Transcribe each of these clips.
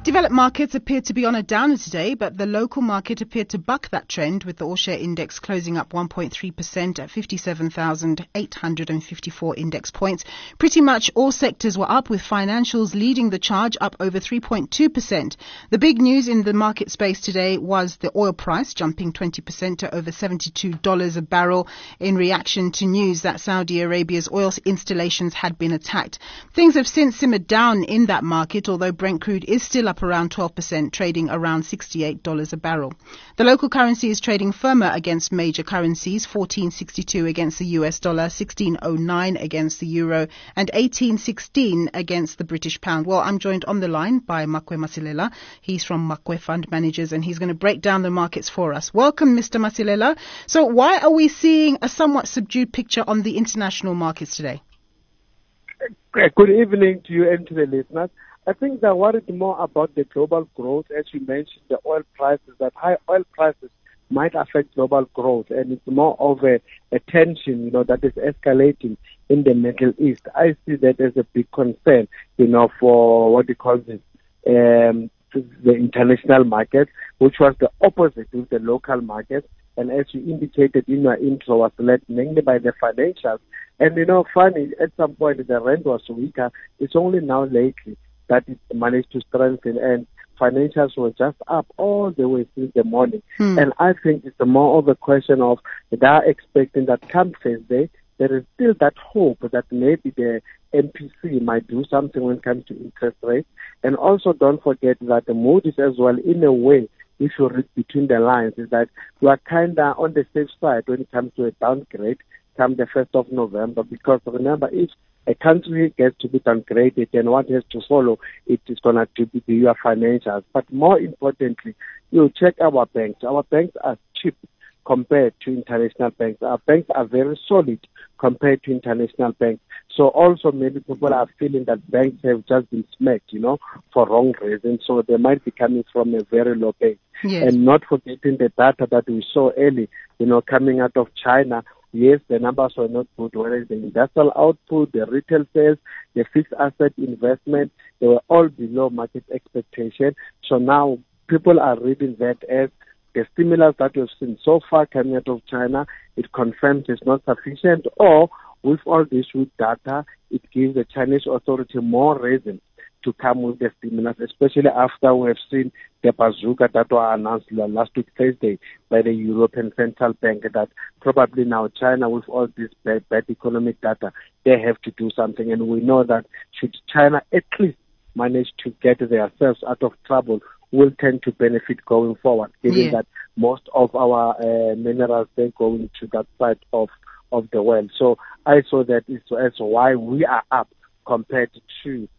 Developed markets appear to be on a downer today, but the local market appeared to buck that trend, with the all-share index closing up 1.3% at 57,854 index points. Pretty much all sectors were up, with financials leading the charge, up over 3.2%. The big news in the market space today was the oil price jumping 20% to over $72 a barrel in reaction to news that Saudi Arabia's oil installations had been attacked. Things have since simmered down in that market, although Brent crude is still up around 12%, trading around $68 a barrel. The local currency is trading firmer against major currencies, 14.62 against the US dollar, 16.09 against the euro, and 18.16 against the British pound. Well, I'm joined on the line by Makwe Masilela. He's from Makwe Fund Managers, and he's going to break down the markets for us. Welcome, Mr. Masilela. So why are we seeing a somewhat subdued picture on the international markets today? Good evening to you and to the listeners. I think they're worried more about the global growth, as you mentioned, the oil prices, that high oil prices might affect global growth, and it's more of a tension, that is escalating in the Middle East. I see that as a big concern, for what you call this, the international market, which was the opposite with the local market. And as you indicated in your intro, was led mainly by the financials. And, funny, at some point the rand was weaker. It's only now lately that it managed to strengthen, and financials were just up all the way since the morning. And I think it's more of a question of they are expecting that come Thursday, there is still that hope that maybe the MPC might do something when it comes to interest rates. And also don't forget that the Moody's as well, in a way, if you read between the lines, is that we are kind of on the safe side when it comes to a downgrade come the 1st of November, because remember, if a country gets to be downgraded, then what has to follow, it is going to be your financials. But more importantly, you check our banks. Our banks are cheap compared to international banks. Our banks are very solid compared to international banks. So also many people are feeling that banks have just been smacked, for wrong reasons. So they might be coming from a very low base. Yes. And not forgetting the data that we saw early, coming out of China. Yes, the numbers were not good, whether it's the industrial output, the retail sales, the fixed asset investment, they were all below market expectation. So now people are reading that as the stimulus that we've seen so far coming out of China, it confirms it's not sufficient, or with all this with data, it gives the Chinese authority more reason to come with the stimulus, especially after we have seen the bazooka that was announced last week Thursday by the European Central Bank, that probably now China, with all this bad economic data, they have to do something. And we know that should China at least manage to get themselves out of trouble, will tend to benefit going forward, given that most of our minerals, they go into that side of the world. So I saw that as why we are up compared to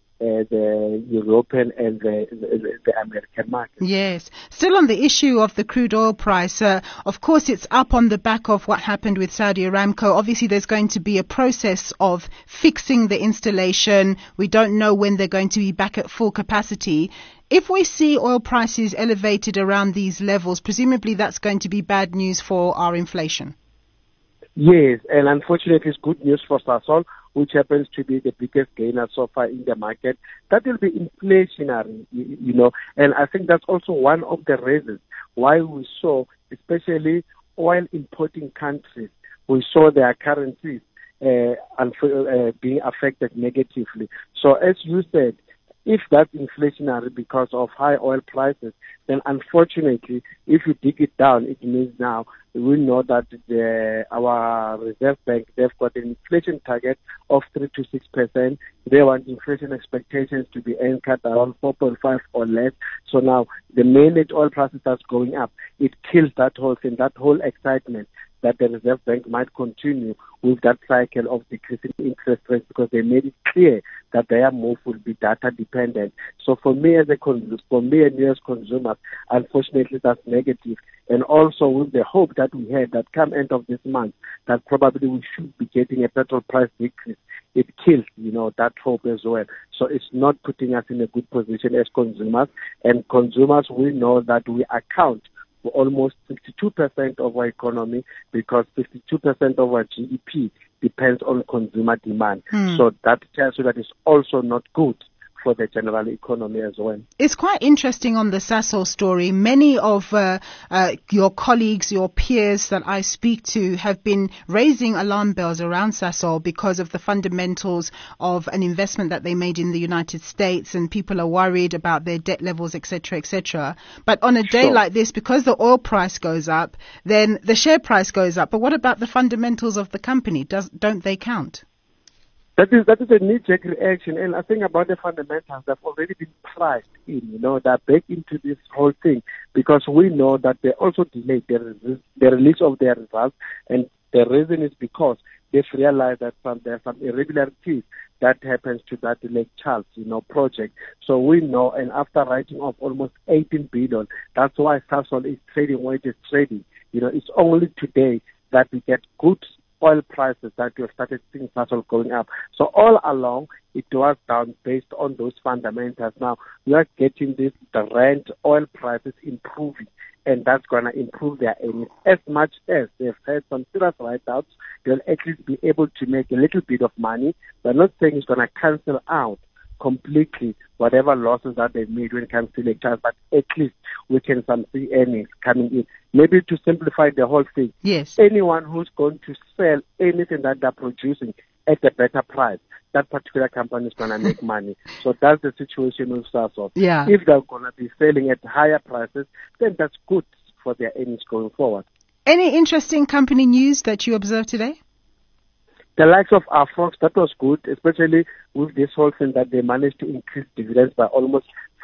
the European and the American market. Yes. Still on the issue of the crude oil price, of course it's up on the back of what happened with Saudi Aramco. Obviously there's going to be a process of fixing the installation. We don't know when they're going to be back at full capacity. If we see oil prices elevated around these levels, presumably that's going to be bad news for our inflation. Yes, and unfortunately it's good news for Sasol, which happens to be the biggest gainer so far in the market. That will be inflationary, and I think that's also one of the reasons why we saw, especially oil importing countries, we saw their currencies being affected negatively. So as you said, if that's inflationary because of high oil prices, then unfortunately, if you dig it down, it means now we know that our Reserve Bank, they've got an inflation target of 3 to 6%. They want inflation expectations to be anchored around 4.5 or less. So now the minute oil prices starts going up, it kills that whole thing, that whole excitement that the Reserve Bank might continue with that cycle of decreasing interest rates, because they made it clear that their move will be data dependent. So for me and you as consumers, unfortunately that's negative. And also with the hope that we had that come end of this month, that probably we should be getting a petrol price decrease, it kills, that hope as well. So it's not putting us in a good position as consumers. And consumers, we know that we account for almost 62% of our economy, because 52% of our GDP depends on consumer demand. So that tells you that it's also not good for the general economy as well. It's quite interesting on the Sasol story. Many of your colleagues, your peers that I speak to have been raising alarm bells around Sasol because of the fundamentals of an investment that they made in the United States, and people are worried about their debt levels, etc., etc. But on a day like this, because the oil price goes up, then the share price goes up. But what about the fundamentals of the company? Don't they count? That is a knee-jerk reaction, and I think about the fundamentals that have already been priced in, they're baked into this whole thing, because we know that they also delayed the release of their results, and the reason is because they've realized that there are some irregularities that happens to that Lake Charles, project. So we know, and after writing off almost 18 billion, that's why Sasol is trading where it is trading. It's only today that we get good oil prices that we have started seeing Sasol going up. So all along, it was down based on those fundamentals. Now, we are getting the Brent oil prices improving, and that's going to improve their earnings. As much as they've had some serious write-outs, they'll at least be able to make a little bit of money. We're not saying it's going to cancel out completely whatever losses that they've made when it comes to Lake Charles, but at least we can see earnings coming in. Maybe to simplify the whole thing, yes, anyone who's going to sell anything that they're producing at a better price, that particular company is going to make money. So that's the situation with Sasol. Yeah. If they're going to be selling at higher prices, then that's good for their earnings going forward. Any interesting company news that you observed today? The likes of Afrox, that was good, especially with this whole thing that they managed to increase dividends by almost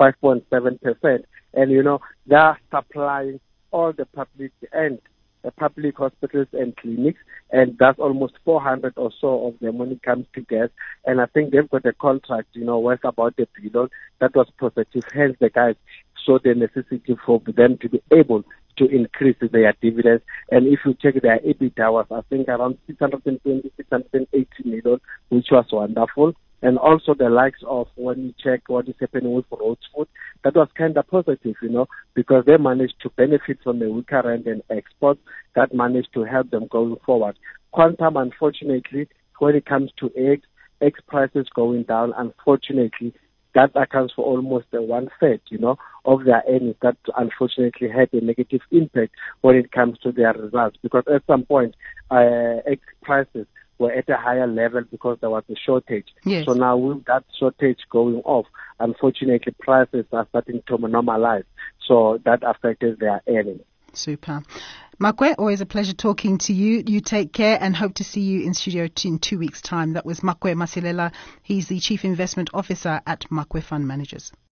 5.7%. And, they're supplying all the public and the public hospitals and clinics, and that's almost 400 or so of them when it comes to gas. And I think they've got a contract, worth about $1 billion. That was positive. Hence, the guys saw the necessity for them to be able to increase their dividends. And if you check their EBITDA was, I think, around 620, 680 million, which was wonderful. And also the likes of, when you check what is happening with Rhodes Food, that was kind of positive, because they managed to benefit from the weaker rand and exports. That managed to help them going forward. Quantum, unfortunately, when it comes to egg prices going down, unfortunately, that accounts for almost 1/3, of their earnings. That unfortunately had a negative impact when it comes to their results, because at some point, egg prices were at a higher level because there was a shortage. Yes. So now with that shortage going off, unfortunately, prices are starting to normalize. So that affected their earnings. Super. Makwe, always a pleasure talking to you. You take care and hope to see you in studio in 2 weeks' time. That was Makwe Masilela. He's the Chief Investment Officer at Makwe Fund Managers.